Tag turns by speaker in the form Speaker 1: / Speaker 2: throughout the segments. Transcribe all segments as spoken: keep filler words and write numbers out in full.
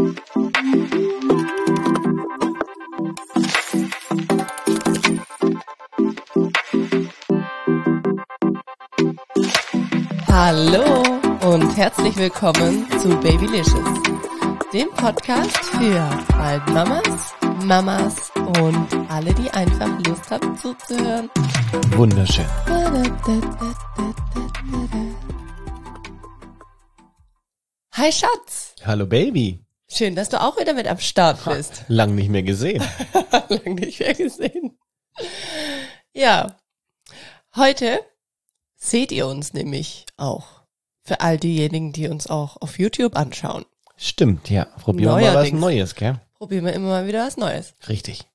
Speaker 1: Hallo und herzlich willkommen zu Babylicious, dem Podcast für bald Mamas, Mamas und alle, die einfach Lust haben zuzuhören.
Speaker 2: Wunderschön.
Speaker 1: Hi Schatz.
Speaker 2: Hallo Baby.
Speaker 1: Schön, dass du auch wieder mit am Start bist.
Speaker 2: Ha, lang nicht mehr gesehen.
Speaker 1: Lang nicht mehr gesehen. Ja, heute seht ihr uns nämlich auch. Für all diejenigen, die uns auch auf YouTube anschauen.
Speaker 2: Stimmt, ja. Probieren wir mal was Neues, gell?
Speaker 1: Probieren wir immer mal wieder was Neues.
Speaker 2: Richtig.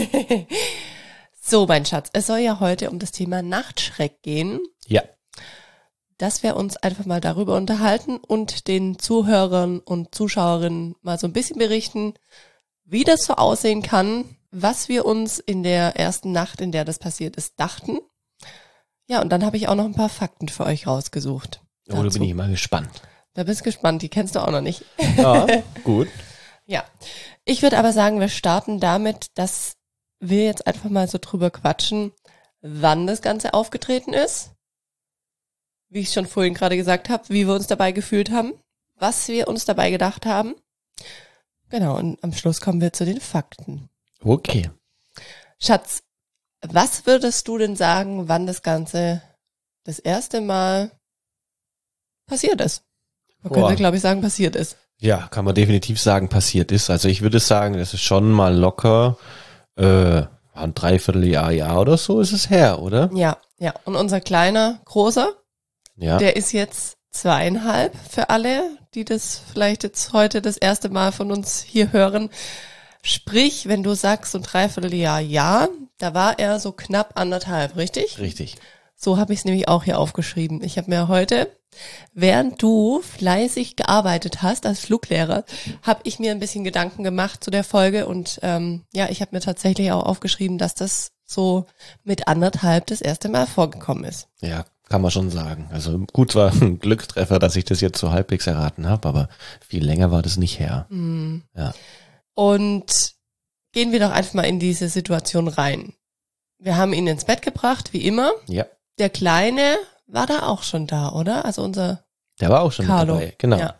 Speaker 1: So, mein Schatz, es soll ja heute um das Thema Nachtschreck gehen.
Speaker 2: Ja.
Speaker 1: Dass wir uns einfach mal darüber unterhalten und den Zuhörern und Zuschauerinnen mal so ein bisschen berichten, wie das so aussehen kann, was wir uns in der ersten Nacht, in der das passiert ist, dachten. Ja, und dann habe ich auch noch ein paar Fakten für euch rausgesucht.
Speaker 2: Oh, da bin ich mal gespannt.
Speaker 1: Da bist du gespannt, die kennst du auch noch nicht.
Speaker 2: Ja, gut.
Speaker 1: Ja, ich würde aber sagen, wir starten damit, dass wir jetzt einfach mal so drüber quatschen, wann das Ganze aufgetreten ist, wie ich schon vorhin gerade gesagt habe, wie wir uns dabei gefühlt haben, was wir uns dabei gedacht haben. Genau, und am Schluss kommen wir zu den Fakten.
Speaker 2: Okay.
Speaker 1: Schatz, was würdest du denn sagen, wann das Ganze das erste Mal passiert ist? Man
Speaker 2: Boah.
Speaker 1: könnte, glaube ich, sagen, passiert ist.
Speaker 2: Ja, kann man definitiv sagen, passiert ist. Also ich würde sagen, das ist schon mal locker äh, ein Dreivierteljahr, Jahr oder so ist es her, oder?
Speaker 1: Ja, ja. Und unser kleiner, großer,
Speaker 2: Ja.
Speaker 1: der ist jetzt zweieinhalb für alle, die das vielleicht jetzt heute das erste Mal von uns hier hören. Sprich, wenn du sagst so ein Dreivierteljahr, ja, da war er so knapp anderthalb, richtig?
Speaker 2: Richtig.
Speaker 1: So habe ich es nämlich auch hier aufgeschrieben. Ich habe mir heute, während du fleißig gearbeitet hast als Fluglehrer, habe ich mir ein bisschen Gedanken gemacht zu der Folge und ähm, ja, ich habe mir tatsächlich auch aufgeschrieben, dass das so mit anderthalb das erste Mal vorgekommen ist.
Speaker 2: Ja, kann man schon sagen. Also gut, war ein Glückstreffer, dass ich das jetzt so halbwegs erraten habe, aber viel länger war das nicht her.
Speaker 1: Mhm.
Speaker 2: Ja.
Speaker 1: Und gehen wir doch einfach mal in diese Situation rein. Wir haben ihn ins Bett gebracht, wie immer.
Speaker 2: Ja.
Speaker 1: Der Kleine war da auch schon da, oder? Also unser
Speaker 2: Der war auch schon
Speaker 1: Carlo.
Speaker 2: mit dabei, genau.
Speaker 1: Ja.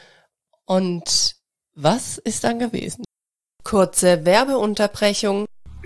Speaker 1: Und was ist dann gewesen? Kurze Werbeunterbrechung.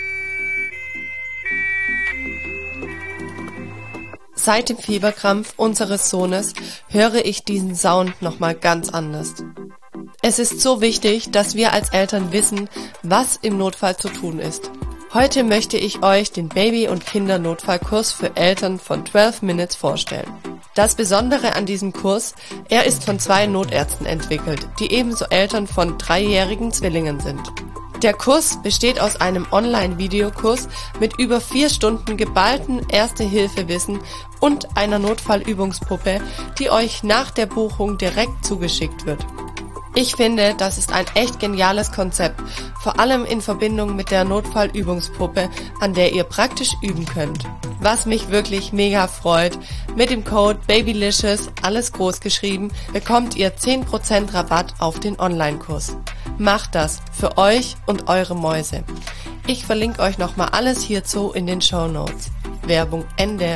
Speaker 1: Seit dem Fieberkrampf unseres Sohnes höre ich diesen Sound nochmal ganz anders. Es ist so wichtig, dass wir als Eltern wissen, was im Notfall zu tun ist. Heute möchte ich euch den Baby- und Kindernotfallkurs für Eltern von zwölf Minutes vorstellen. Das Besondere an diesem Kurs, er ist von zwei Notärzten entwickelt, die ebenso Eltern von dreijährigen Zwillingen sind. Der Kurs besteht aus einem Online-Videokurs mit über vier Stunden geballten Erste-Hilfe-Wissen und einer Notfallübungspuppe, die euch nach der Buchung direkt zugeschickt wird. Ich finde, das ist ein echt geniales Konzept, vor allem in Verbindung mit der Notfallübungspuppe, an der ihr praktisch üben könnt. Was mich wirklich mega freut, mit dem Code Babylicious, alles groß geschrieben, bekommt ihr zehn Prozent Rabatt auf den Online-Kurs. Macht das für euch und eure Mäuse. Ich verlinke euch nochmal alles hierzu in den Shownotes. Werbung Ende.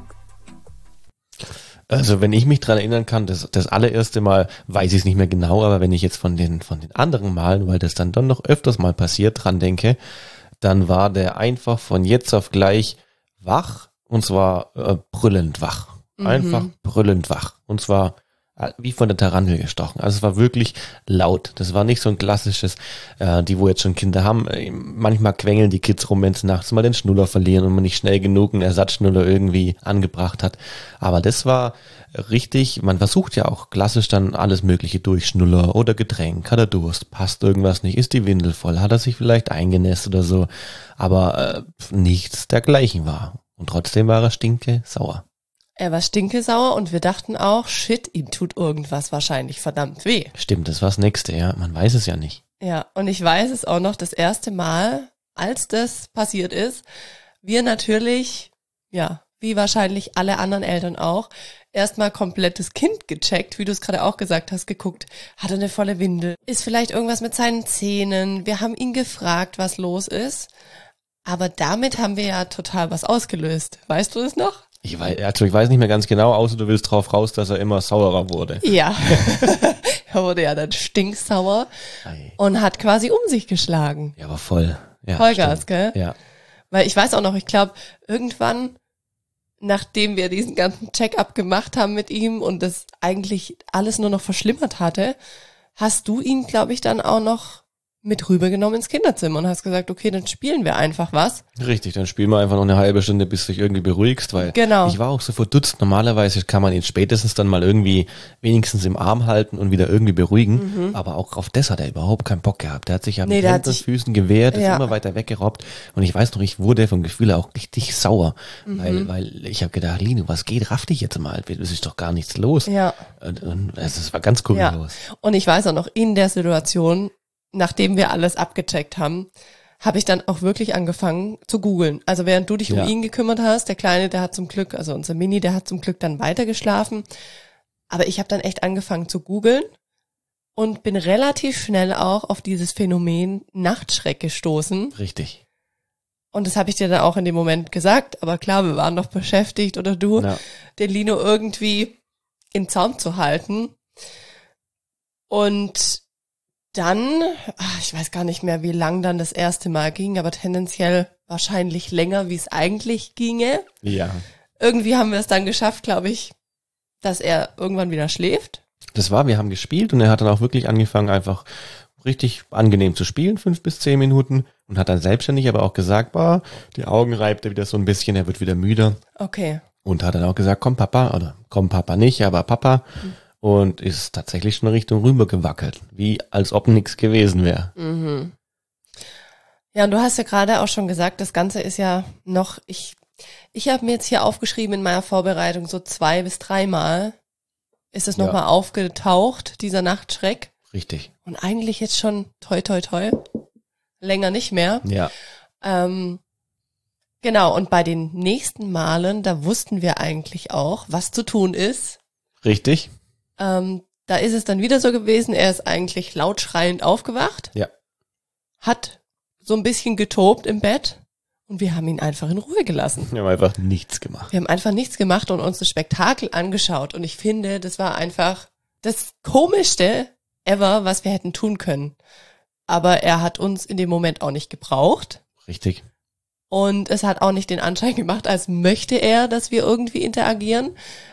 Speaker 2: Also wenn ich mich dran erinnern kann, das, das allererste Mal weiß ich es nicht mehr genau, aber wenn ich jetzt von den von den anderen Malen, weil das dann doch noch öfters mal passiert, dran denke, dann war der einfach von jetzt auf gleich wach und zwar äh, brüllend wach.
Speaker 1: Mhm.
Speaker 2: Einfach brüllend wach und zwar äh, wie von der Tarantel gestochen. Also es war wirklich laut. Das war nicht so ein klassisches, äh, die wo jetzt schon Kinder haben. Äh, manchmal quengeln die Kids rum, wenn sie nachts mal den Schnuller verlieren und man nicht schnell genug einen Ersatzschnuller irgendwie angebracht hat. Aber das war richtig, man versucht ja auch klassisch dann alles mögliche durch, Schnuller oder Getränk, hat er Durst, passt irgendwas nicht, ist die Windel voll, hat er sich vielleicht eingenässt oder so, aber äh, nichts dergleichen war. Und trotzdem war er stinke sauer.
Speaker 1: Er war stinkesauer und wir dachten auch, shit, ihm tut irgendwas wahrscheinlich verdammt weh.
Speaker 2: Stimmt, das war das Nächste, ja, man weiß es ja nicht.
Speaker 1: Ja, und ich weiß es auch noch, das erste Mal, als das passiert ist, wir natürlich, ja, wie wahrscheinlich alle anderen Eltern auch, erstmal komplett das Kind gecheckt, wie du es gerade auch gesagt hast, geguckt, hat er eine volle Windel, ist vielleicht irgendwas mit seinen Zähnen, wir haben ihn gefragt, was los ist, aber damit haben wir ja total was ausgelöst. Weißt du das noch?
Speaker 2: Ich weiß, also ich weiß nicht mehr ganz genau, außer du willst drauf raus, dass er immer saurer wurde.
Speaker 1: Ja, er wurde ja dann stinksauer Ei. Und hat quasi um sich geschlagen.
Speaker 2: Ja, aber voll. Ja,
Speaker 1: Vollgas, gell?
Speaker 2: Ja.
Speaker 1: Weil ich weiß auch noch, ich glaube, irgendwann, nachdem wir diesen ganzen Check-up gemacht haben mit ihm und das eigentlich alles nur noch verschlimmert hatte, hast du ihn, glaube ich, dann auch noch mit rübergenommen ins Kinderzimmer und hast gesagt, okay, dann spielen wir einfach was.
Speaker 2: Richtig, dann spielen wir einfach noch eine halbe Stunde, bis du dich irgendwie beruhigst, weil
Speaker 1: genau.
Speaker 2: ich war auch so verdutzt. Normalerweise kann man ihn spätestens dann mal irgendwie wenigstens im Arm halten und wieder irgendwie beruhigen, mhm. aber auch auf das hat er überhaupt keinen Bock gehabt. Der hat sich ja mit
Speaker 1: nee,
Speaker 2: Händen und Füßen gewehrt, ist
Speaker 1: ja.
Speaker 2: immer weiter weggerobbt und ich weiß noch, ich wurde vom Gefühl auch richtig sauer, mhm. weil weil ich habe gedacht, Lino, was geht, raff dich jetzt mal, es ist doch gar nichts los.
Speaker 1: Ja.
Speaker 2: Und, und es war ganz kurios.
Speaker 1: Ja. Und ich weiß auch noch, in der Situation, nachdem wir alles abgecheckt haben, habe ich dann auch wirklich angefangen zu googeln. Also während du dich
Speaker 2: ja.
Speaker 1: um ihn gekümmert hast, der Kleine, der hat zum Glück, also unser Mini, der hat zum Glück dann weitergeschlafen. Aber ich habe dann echt angefangen zu googeln und bin relativ schnell auch auf dieses Phänomen Nachtschreck gestoßen.
Speaker 2: Richtig.
Speaker 1: Und das habe ich dir dann auch in dem Moment gesagt. Aber klar, wir waren doch beschäftigt, oder du, ja. den Lino irgendwie in Zaum zu halten. Und dann, ach, ich weiß gar nicht mehr, wie lang dann das erste Mal ging, aber tendenziell wahrscheinlich länger, wie es eigentlich ginge.
Speaker 2: Ja.
Speaker 1: Irgendwie haben wir es dann geschafft, glaube ich, dass er irgendwann wieder schläft.
Speaker 2: Das war, wir haben gespielt und er hat dann auch wirklich angefangen, einfach richtig angenehm zu spielen, fünf bis zehn Minuten und hat dann selbstständig aber auch gesagt, boah, die Augen reibt er wieder so ein bisschen, er wird wieder müde.
Speaker 1: Okay.
Speaker 2: Und hat dann auch gesagt, komm Papa, oder komm Papa nicht, aber Papa. Mhm. Und ist tatsächlich schon Richtung rüber gewackelt, wie als ob nichts gewesen wäre.
Speaker 1: Mhm. Ja, und du hast ja gerade auch schon gesagt, das Ganze ist ja noch, ich ich habe mir jetzt hier aufgeschrieben in meiner Vorbereitung, so zwei bis dreimal ist es
Speaker 2: Ja.
Speaker 1: nochmal aufgetaucht, dieser Nachtschreck.
Speaker 2: Richtig.
Speaker 1: Und eigentlich jetzt schon toi toi toi, länger nicht mehr.
Speaker 2: Ja.
Speaker 1: Ähm, genau, und bei den nächsten Malen, da wussten wir eigentlich auch, was zu tun ist.
Speaker 2: Richtig.
Speaker 1: Ähm, da ist es dann wieder so gewesen, er ist eigentlich laut schreiend aufgewacht,
Speaker 2: Ja.
Speaker 1: hat so ein bisschen getobt im Bett und wir haben ihn einfach in Ruhe gelassen.
Speaker 2: Wir haben einfach nichts gemacht.
Speaker 1: Wir haben einfach nichts gemacht und uns das Spektakel angeschaut und ich finde, das war einfach das Komischste ever, was wir hätten tun können. Aber er hat uns in dem Moment auch nicht gebraucht.
Speaker 2: Richtig.
Speaker 1: Und es hat auch nicht den Anschein gemacht, als möchte er, dass wir irgendwie interagieren.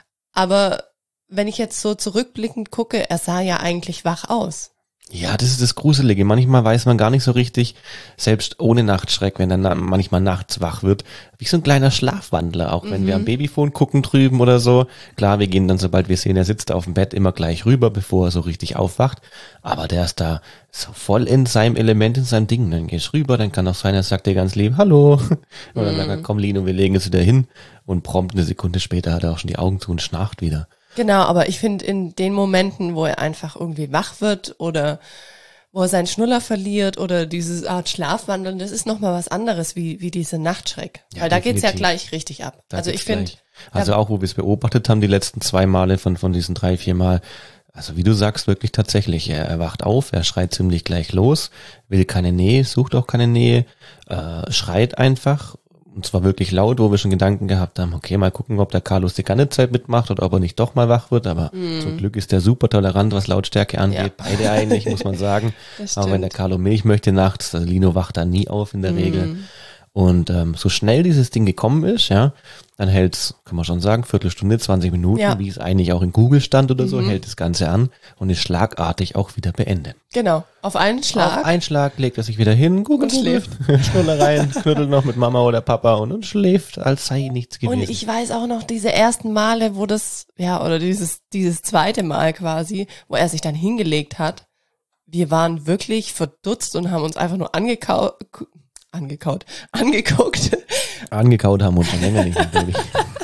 Speaker 1: Aber wenn ich jetzt so zurückblickend gucke, er sah ja eigentlich wach aus.
Speaker 2: Ja, das ist das Gruselige. Manchmal weiß man gar nicht so richtig, selbst ohne Nachtschreck, wenn er na- manchmal nachts wach wird, wie so ein kleiner Schlafwandler, auch wenn
Speaker 1: Mhm.
Speaker 2: wir am Babyphone gucken drüben oder so. Klar, wir gehen dann, sobald wir sehen, er sitzt auf dem Bett, immer gleich rüber, bevor er so richtig aufwacht. Aber der ist da so voll in seinem Element, in seinem Ding. Dann gehst du rüber, dann kann auch sein, er sagt dir ganz lieb, hallo. Und dann sagt er, komm Lino, wir legen es wieder hin. Und prompt eine Sekunde später hat er auch schon die Augen zu und schnarcht wieder.
Speaker 1: Genau, aber ich finde in den Momenten, wo er einfach irgendwie wach wird oder wo er seinen Schnuller verliert oder diese Art Schlafwandeln, das ist nochmal was anderes wie wie diese Nachtschreck.
Speaker 2: Ja,
Speaker 1: Weil da geht's ja
Speaker 2: definitiv.
Speaker 1: gleich richtig ab.
Speaker 2: Da
Speaker 1: also
Speaker 2: geht's
Speaker 1: ich finde,
Speaker 2: gleich. Also auch, wo wir es beobachtet haben, die letzten zwei Male von von diesen drei, vier Mal, also wie du sagst, wirklich tatsächlich, er, er wacht auf, er schreit ziemlich gleich los, will keine Nähe, sucht auch keine Nähe, äh, schreit einfach. Und zwar wirklich laut, wo wir schon Gedanken gehabt haben, okay, mal gucken, ob der Carlos die ganze Zeit mitmacht oder ob er nicht doch mal wach wird. Aber
Speaker 1: Mm.
Speaker 2: zum Glück ist der super tolerant, was Lautstärke angeht.
Speaker 1: Ja.
Speaker 2: Beide eigentlich, muss man sagen.
Speaker 1: Das
Speaker 2: Auch wenn der
Speaker 1: stimmt.
Speaker 2: Carlo Milch möchte nachts, also Lino wacht da nie auf in der
Speaker 1: Mm.
Speaker 2: Regel. Und ähm, so schnell dieses Ding gekommen ist, ja, dann hält's, kann man schon sagen, Viertelstunde, zwanzig Minuten,
Speaker 1: Ja.
Speaker 2: wie es eigentlich auch in Google stand oder so,
Speaker 1: Mhm.
Speaker 2: hält das Ganze an und ist schlagartig auch wieder beendet.
Speaker 1: Genau, auf einen Schlag.
Speaker 2: Auf einen Schlag legt er sich wieder hin, Google
Speaker 1: Und schläft.
Speaker 2: Schnuller rein, knuddelt noch mit Mama oder Papa und, und schläft, als sei nichts gewesen.
Speaker 1: Und ich weiß auch noch diese ersten Male, wo das, ja, oder dieses, dieses zweite Mal quasi, wo er sich dann hingelegt hat. Wir waren wirklich verdutzt und haben uns einfach nur angekaut, angekaut, angeguckt.
Speaker 2: Angekaut haben wir uns schon länger nicht mehr, glaube ich.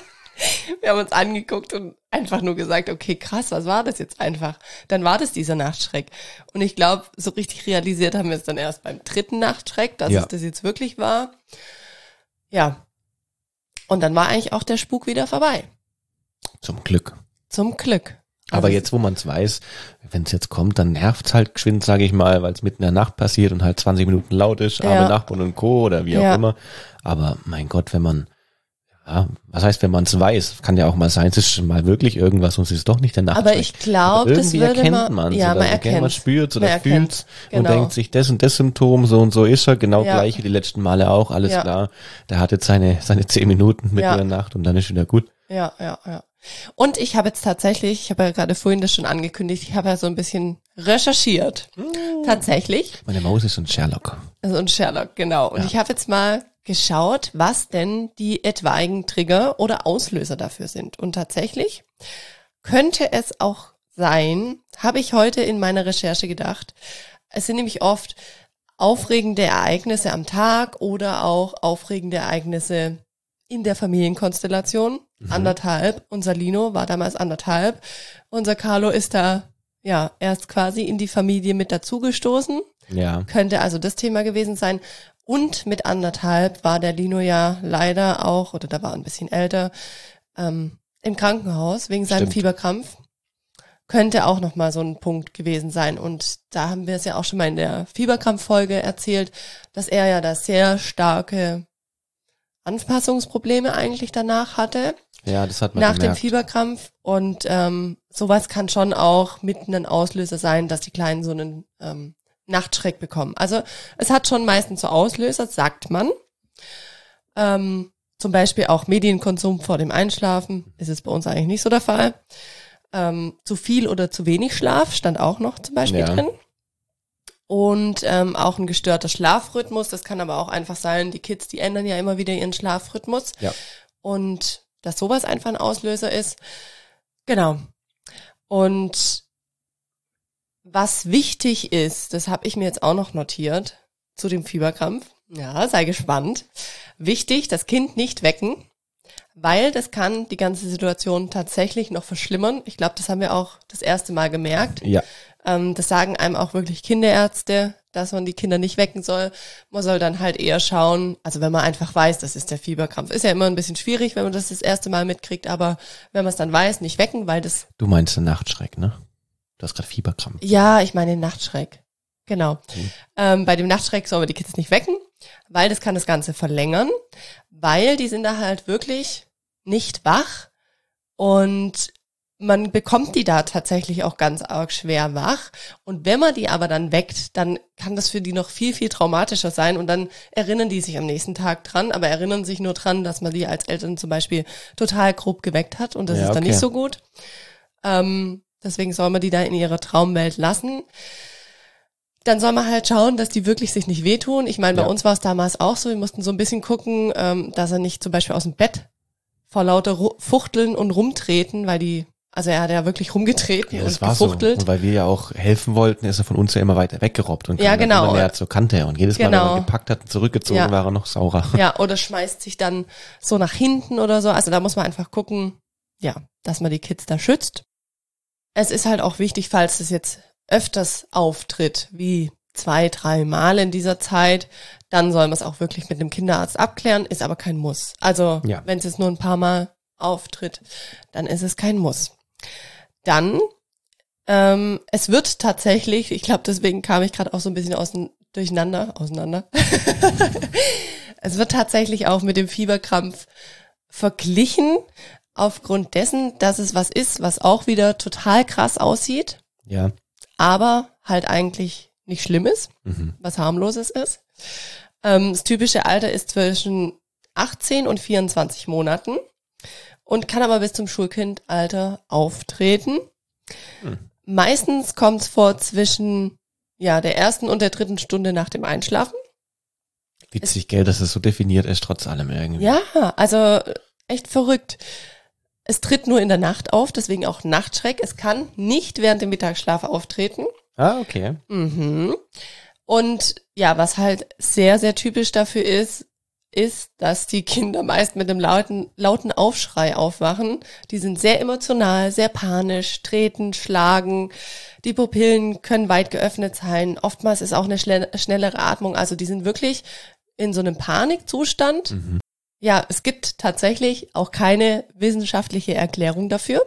Speaker 1: Wir haben uns angeguckt und einfach nur gesagt, okay, krass, was war das jetzt einfach? Dann war das dieser Nachtschreck. Und ich glaube, so richtig realisiert haben wir es dann erst beim dritten Nachtschreck, dass
Speaker 2: Ja.
Speaker 1: es das jetzt wirklich war. Ja. Und dann war eigentlich auch der Spuk wieder vorbei.
Speaker 2: Zum Glück.
Speaker 1: Zum Glück.
Speaker 2: Aber
Speaker 1: Also
Speaker 2: jetzt, wo man es weiß, wenn es jetzt kommt, dann nervt's halt geschwind, sage ich mal, weil es mitten in der Nacht passiert und halt zwanzig Minuten laut ist,
Speaker 1: Ja.
Speaker 2: arme Nachbarn und Co. oder wie auch
Speaker 1: Ja.
Speaker 2: immer. Aber mein Gott, wenn man, ja, was heißt, wenn man es weiß, kann ja auch mal sein, es ist schon mal wirklich irgendwas und es ist doch nicht der Nachtschreck.
Speaker 1: Aber ich glaube, das
Speaker 2: irgendwie
Speaker 1: würde
Speaker 2: erkennt
Speaker 1: man,
Speaker 2: man
Speaker 1: ja,
Speaker 2: oder
Speaker 1: man
Speaker 2: so, gell,
Speaker 1: erkennt,
Speaker 2: man spürt oder
Speaker 1: man erkennt,
Speaker 2: fühlt
Speaker 1: genau.
Speaker 2: und denkt sich, das und das Symptom, so und so ist er, genau
Speaker 1: Ja.
Speaker 2: gleich wie die letzten Male auch, alles
Speaker 1: Ja.
Speaker 2: klar. Der hat jetzt seine, seine zehn Minuten mitten
Speaker 1: Ja.
Speaker 2: in der Nacht und dann ist wieder gut.
Speaker 1: Ja, ja, ja. Und ich habe jetzt tatsächlich, ich habe ja gerade vorhin das schon angekündigt, ich habe ja so ein bisschen recherchiert. Tatsächlich.
Speaker 2: Meine Maus ist so ein Sherlock.
Speaker 1: Also ein Sherlock, genau. Und
Speaker 2: Ja.
Speaker 1: ich habe jetzt mal geschaut, was denn die etwaigen Trigger oder Auslöser dafür sind. Und tatsächlich könnte es auch sein, habe ich heute in meiner Recherche gedacht, es sind nämlich oft aufregende Ereignisse am Tag oder auch aufregende Ereignisse in der Familienkonstellation.
Speaker 2: Mhm.
Speaker 1: Anderthalb. Unser Lino war damals anderthalb. Unser Carlo ist da ja erst quasi in die Familie mit dazugestoßen.
Speaker 2: Ja.
Speaker 1: Könnte also das Thema gewesen sein. Und mit anderthalb war der Lino ja leider auch, oder da war er ein bisschen älter, ähm, im Krankenhaus wegen seinem
Speaker 2: Stimmt.
Speaker 1: Fieberkrampf. Könnte auch nochmal so ein Punkt gewesen sein. Und da haben wir es ja auch schon mal in der Fieberkrampffolge erzählt, dass er ja da sehr starke Anpassungsprobleme eigentlich danach hatte,
Speaker 2: Ja, das hat man
Speaker 1: nach dem
Speaker 2: gemerkt.
Speaker 1: Fieberkrampf. Und ähm, sowas kann schon auch mit einem Auslöser sein, dass die Kleinen so einen ähm, Nachtschreck bekommen. Also es hat schon meistens so Auslöser, sagt man. Ähm, zum Beispiel auch Medienkonsum vor dem Einschlafen, ist es bei uns eigentlich nicht so der Fall. Ähm, zu viel oder zu wenig Schlaf stand auch noch zum Beispiel
Speaker 2: Ja.
Speaker 1: drin. Und ähm, auch ein gestörter Schlafrhythmus, das kann aber auch einfach sein, die Kids, die ändern ja immer wieder ihren Schlafrhythmus.
Speaker 2: Ja.
Speaker 1: Und dass sowas einfach ein Auslöser ist. Genau. Und was wichtig ist, das habe ich mir jetzt auch noch notiert, zu dem Fieberkrampf. Ja, sei gespannt. Wichtig, das Kind nicht wecken, weil das kann die ganze Situation tatsächlich noch verschlimmern. Ich glaube, das haben wir auch das erste Mal gemerkt.
Speaker 2: Ja.
Speaker 1: Ähm, das sagen einem auch wirklich Kinderärzte, dass man die Kinder nicht wecken soll. Man soll dann halt eher schauen, also wenn man einfach weiß, das ist der Fieberkrampf. Ist ja immer ein bisschen schwierig, wenn man das das erste Mal mitkriegt, aber wenn man es dann weiß, nicht wecken, weil das,
Speaker 2: Du meinst den Nachtschreck, ne? Du hast gerade Fieberkrampf.
Speaker 1: ja, ich meine den Nachtschreck. Genau.
Speaker 2: Mhm.
Speaker 1: Ähm, bei dem Nachtschreck soll man die Kids nicht wecken, weil das kann das Ganze verlängern, weil die sind da halt wirklich nicht wach und man bekommt die da tatsächlich auch ganz arg schwer wach. Und wenn man die aber dann weckt, dann kann das für die noch viel, viel traumatischer sein. Und dann erinnern die sich am nächsten Tag dran, aber erinnern sich nur dran, dass man die als Eltern zum Beispiel total grob geweckt hat. Und das
Speaker 2: Ja,
Speaker 1: ist dann
Speaker 2: okay.
Speaker 1: nicht so gut. Ähm, deswegen soll man die da in ihrer Traumwelt lassen. Dann soll man halt schauen, dass die wirklich sich nicht wehtun. Ich meine, bei
Speaker 2: Ja.
Speaker 1: uns war es damals auch so. Wir mussten so ein bisschen gucken, ähm, dass er nicht zum Beispiel aus dem Bett vor lauter Ru- Fuchteln und Rumtreten, weil die, also er hat ja wirklich rumgetreten
Speaker 2: Ja, das
Speaker 1: und
Speaker 2: war so.
Speaker 1: gefuchtelt.
Speaker 2: Und weil wir ja auch helfen wollten, ist er von uns ja immer weiter weggerobbt und kam
Speaker 1: Ja,
Speaker 2: dann
Speaker 1: genau.
Speaker 2: immer näher zur Kante. Und jedes Mal, wenn
Speaker 1: Genau.
Speaker 2: man gepackt hat und zurückgezogen,
Speaker 1: Ja.
Speaker 2: war er noch saurer.
Speaker 1: Ja, oder schmeißt sich dann so nach hinten oder so. Also da muss man einfach gucken, ja, dass man die Kids da schützt. Es ist halt auch wichtig, falls es jetzt öfters auftritt, wie zwei, drei Mal in dieser Zeit, dann soll man es auch wirklich mit einem Kinderarzt abklären, ist aber kein Muss. Also
Speaker 2: Ja.
Speaker 1: wenn es jetzt nur ein paar Mal auftritt, dann ist es kein Muss. Dann, ähm, es wird tatsächlich, ich glaube, deswegen kam ich gerade auch so ein bisschen aus, durcheinander, auseinander. Es wird tatsächlich auch mit dem Fieberkrampf verglichen, aufgrund dessen, dass es was ist, was auch wieder total krass aussieht,
Speaker 2: Ja.
Speaker 1: aber halt eigentlich nicht schlimm ist,
Speaker 2: Mhm.
Speaker 1: was harmloses ist. Ähm, das typische Alter ist zwischen achtzehn und vierundzwanzig Monaten und kann aber bis zum Schulkindalter auftreten.
Speaker 2: Hm.
Speaker 1: Meistens kommt es vor zwischen ja der ersten und der dritten Stunde nach dem Einschlafen.
Speaker 2: Witzig, gell, dass es so definiert ist, trotz allem irgendwie.
Speaker 1: Ja, also echt verrückt. Es tritt nur in der Nacht auf, deswegen auch Nachtschreck. Es kann nicht während dem Mittagsschlaf auftreten.
Speaker 2: Ah, okay.
Speaker 1: Mhm. Und ja, was halt sehr, sehr typisch dafür ist, ist, dass die Kinder meist mit einem lauten, lauten Aufschrei aufwachen. Die sind sehr emotional, sehr panisch, treten, schlagen. Die Pupillen können weit geöffnet sein. Oftmals ist auch eine schnell, schnellere Atmung. Also die sind wirklich in so einem Panikzustand.
Speaker 2: Mhm.
Speaker 1: Ja, es gibt tatsächlich auch keine wissenschaftliche Erklärung dafür.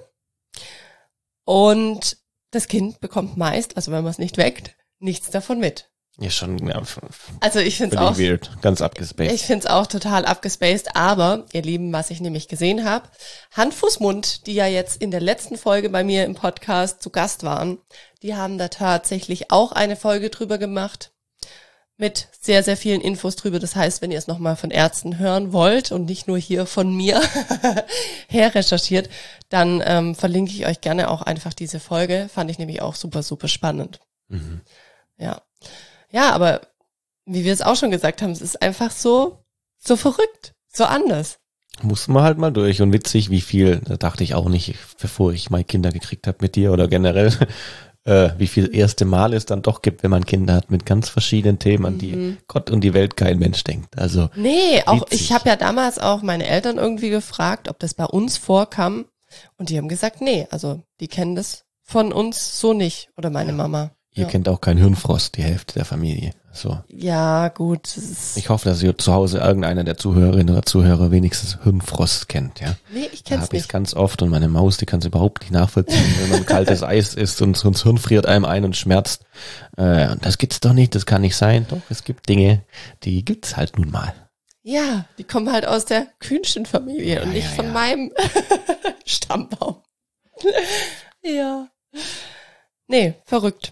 Speaker 1: Und das Kind bekommt meist, also wenn man es nicht weckt, nichts davon mit.
Speaker 2: Ja, schon, ja,
Speaker 1: Also ich finde es auch,
Speaker 2: weird, ganz abgespaced.
Speaker 1: ich finde es auch total abgespaced, aber ihr Lieben, was ich nämlich gesehen habe, Hand, Fuß, Mund, die ja jetzt in der letzten Folge bei mir im Podcast zu Gast waren, die haben da tatsächlich auch eine Folge drüber gemacht mit sehr, sehr vielen Infos drüber. Das heißt, wenn ihr es nochmal von Ärzten hören wollt und nicht nur hier von mir her recherchiert, dann ähm, verlinke ich euch gerne auch einfach diese Folge. Fand ich nämlich auch super, super spannend.
Speaker 2: Mhm.
Speaker 1: Ja. Ja, aber wie wir es auch schon gesagt haben, es ist einfach so, so verrückt, so anders.
Speaker 2: Muss man halt mal durch. Und witzig, wie viel, da dachte ich auch nicht, bevor ich mal Kinder gekriegt habe mit dir oder generell, äh, wie viel erste Mal es dann doch gibt, wenn man Kinder hat mit ganz verschiedenen Themen, an die mhm. Gott und die Welt kein Mensch denkt. Also
Speaker 1: nee, auch
Speaker 2: witzig.
Speaker 1: Ich habe ja damals auch meine Eltern irgendwie gefragt, ob das bei uns vorkam. Und die haben gesagt, nee, also die kennen das von uns so nicht. Oder meine
Speaker 2: ja.
Speaker 1: Mama.
Speaker 2: Ihr
Speaker 1: ja.
Speaker 2: kennt auch keinen Hirnfrost, die Hälfte der Familie. So.
Speaker 1: Ja, gut. Das ist
Speaker 2: Ich hoffe, dass ihr zu Hause irgendeiner der Zuhörerinnen oder Zuhörer wenigstens Hirnfrost kennt, ja.
Speaker 1: Nee, ich
Speaker 2: Da
Speaker 1: kenn's
Speaker 2: habe ich
Speaker 1: nicht.
Speaker 2: ganz oft und meine Maus, die kann es überhaupt nicht nachvollziehen, wenn man kaltes Eis isst und so ein Hirn friert einem ein und schmerzt. Äh, und das gibt's doch nicht, das kann nicht sein. Doch, es gibt Dinge, die gibt's halt nun mal.
Speaker 1: Ja, die kommen halt aus der Kühnchen Familie
Speaker 2: Ja,
Speaker 1: und nicht
Speaker 2: ja,
Speaker 1: von
Speaker 2: ja.
Speaker 1: meinem Stammbaum. Ja. Nee, verrückt.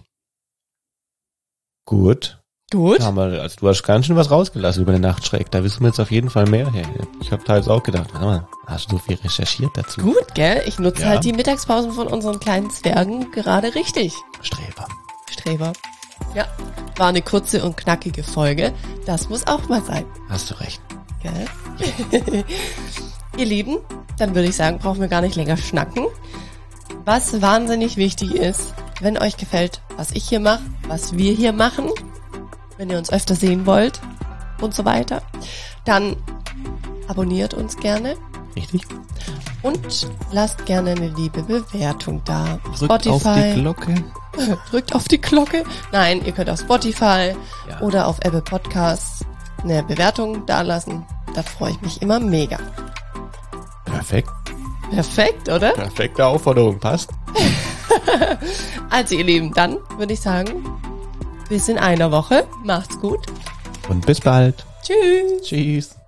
Speaker 2: Gut.
Speaker 1: Gut.
Speaker 2: Haben wir, also du hast ganz schön was rausgelassen über den Nachtschreck. Da wissen wir jetzt auf jeden Fall mehr. Hey, ich habe teils auch gedacht, warte mal, hast du so viel recherchiert dazu?
Speaker 1: Gut, gell? Ich nutze
Speaker 2: Ja.
Speaker 1: halt die Mittagspausen von unseren kleinen Zwergen gerade richtig.
Speaker 2: Streber.
Speaker 1: Streber. Ja, war eine kurze und knackige Folge. Das muss auch mal sein,
Speaker 2: Hast du recht.
Speaker 1: gell? Ihr Lieben, dann würde ich sagen, brauchen wir gar nicht länger schnacken. Was wahnsinnig wichtig ist, wenn euch gefällt, was ich hier mache, was wir hier machen, wenn ihr uns öfter sehen wollt und so weiter, dann abonniert uns gerne
Speaker 2: Richtig?
Speaker 1: und lasst gerne eine liebe Bewertung da.
Speaker 2: Drückt auf die Glocke.
Speaker 1: Drückt auf die Glocke. Nein, ihr könnt auf Spotify
Speaker 2: Ja.
Speaker 1: oder auf Apple Podcasts eine Bewertung dalassen. Da freue ich mich immer mega.
Speaker 2: Perfekt.
Speaker 1: Perfekt, oder?
Speaker 2: Perfekte Aufforderung, passt.
Speaker 1: Also ihr Lieben, dann würde ich sagen, bis in einer Woche. Macht's gut.
Speaker 2: Und bis bald.
Speaker 1: Tschüss.
Speaker 2: Tschüss.